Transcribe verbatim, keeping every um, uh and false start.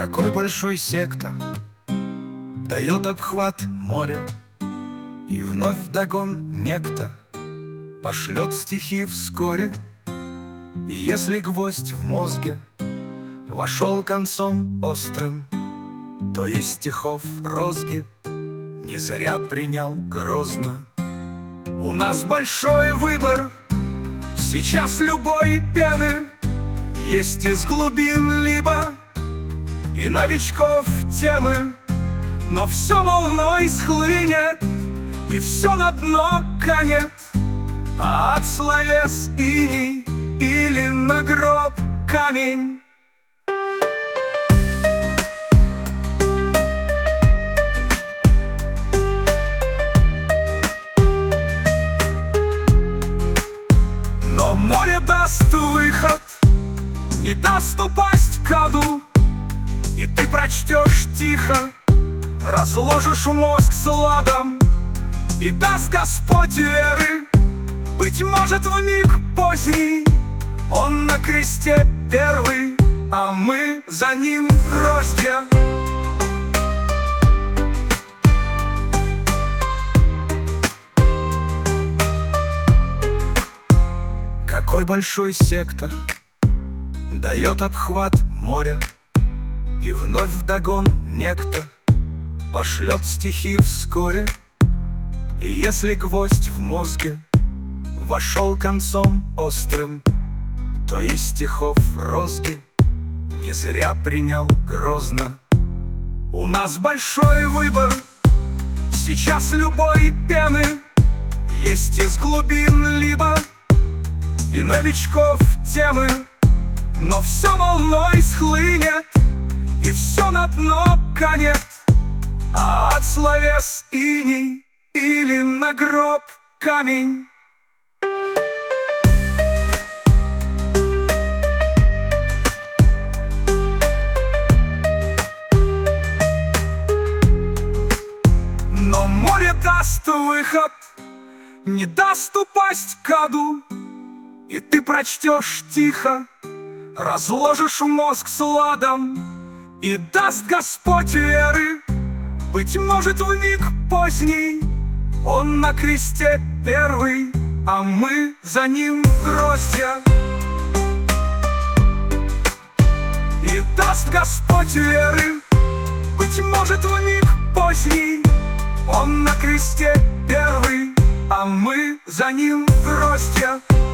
Какой большой сектор дает обхват моря, и вновь вдогон некто пошлет стихи вскоре. И если гвоздь в мозге вошел концом острым, то из стихов розги не зря принял грозно. У нас большой выбор, сейчас любой пены есть из глубин, либо и новичков темы. Но все волной схлынет, и все на дно канет, а от словес иней или на гроб камень. Но море даст выход, не даст упасть ко дну, и ты прочтешь тихо, разложишь мозг сладом, и даст Господь веры, быть может, в миг поздний. Он на кресте первый, а мы за ним гроздья. Какой большой сектор дает обхват моря, и вновь вдогон некто пошлет стихи вскоре. И если гвоздь в мозге вошел концом острым, то из стихов розги не зря принял грозно. У нас большой выбор, сейчас любой пены есть из глубин, либо и новичков темы. Но все волной схлынет, и все на дно канет, а от словес иней или на гроб камень. Но море даст выход, не даст упасть ко дну, и ты прочтешь тихо, разложишь мозг сладом, и даст Господь веры, быть может, в миг поздний. Он на кресте первый, а мы за ним гроздья. И даст Господь веры, быть может, в миг поздний. Он на кресте первый, а мы за ним гроздья.